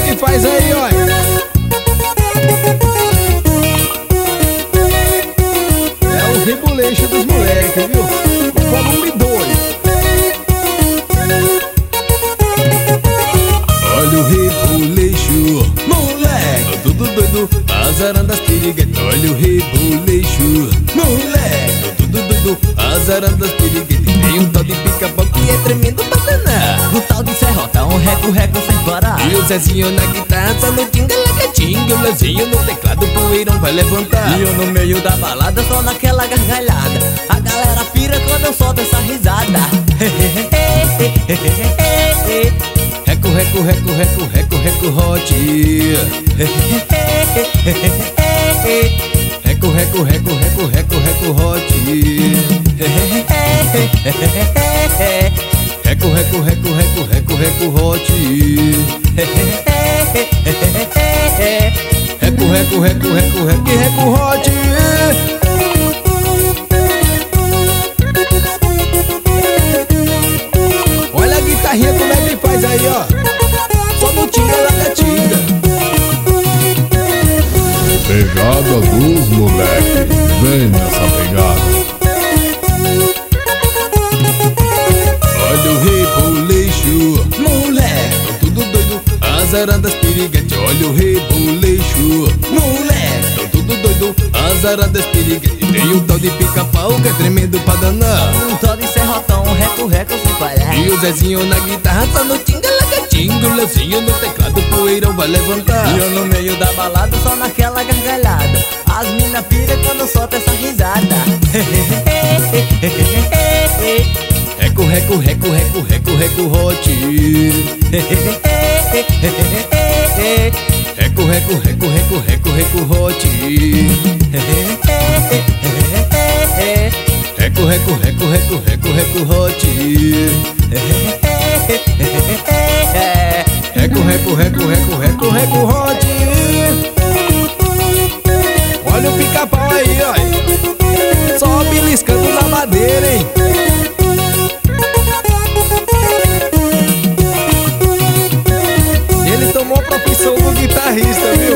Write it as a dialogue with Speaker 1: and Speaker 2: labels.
Speaker 1: que faz aí, olha. É o reboleixo dos moleques, viu? Volume 2.
Speaker 2: Olha o reboleixo, moleque, tudo doido, azarando as piriguetas. Olha o reboleixo, moleque, tudo doido, azarando as piriguetas. Tem um tal de pica-pau que é tremendo banana,
Speaker 3: O tal de serrota, um reco-reco sem parar.
Speaker 2: e o Zezinho na guitarra, só no tinga-laga-tinga. O Lezinho no teclado, o poeirão vai levantar.
Speaker 3: E eu no meio da balada, só naquela gargalhada. A galera pira quando eu solto essa risada.
Speaker 2: Reco, reco, reco, reco, reco, reco, hot. Reco, reco, reco, reco, reco, reco, hot. Reco, reco, reco, reco, reco, reco, hot. Reco, reco, reco, reco, reco, reco, hot.
Speaker 1: Olha a guitarrinha como é que faz aí, ó. Só no tinga-laga-tinga.
Speaker 4: Pegada dos moleque, vem nessa pegada.
Speaker 2: Olha o reboleixo, moleque, tudo doido, azarando as piriguetes. Olha o reboleixo, moleque, tudo doido, azarando as piriguetes. Tem um tal de pica-pau que é tremendo pra danar.
Speaker 3: Um tal de serrotão, um reco-reco sem parar.
Speaker 2: E o Zezinho na guitarra, só no tinga-laga-tinga. O Lezinho no teclado, o poeirão vai levantar.
Speaker 3: E eu no meio da balada, só naquela gargalhada. As mina pira quando eu solto essa risada.
Speaker 2: Reco, reco, reco, reco, reco, reco, hot. Reco, reco, reco, reco, reco, reco, hot. Reco, reco, reco, reco, reco, reco, hot. Reco, reco, reco, reco, reco, reco, hot.
Speaker 1: Olha o pica-pau aí, ó. Só beliscando na madeira, hein. Ele tomou a profissão do guitarrista, viu?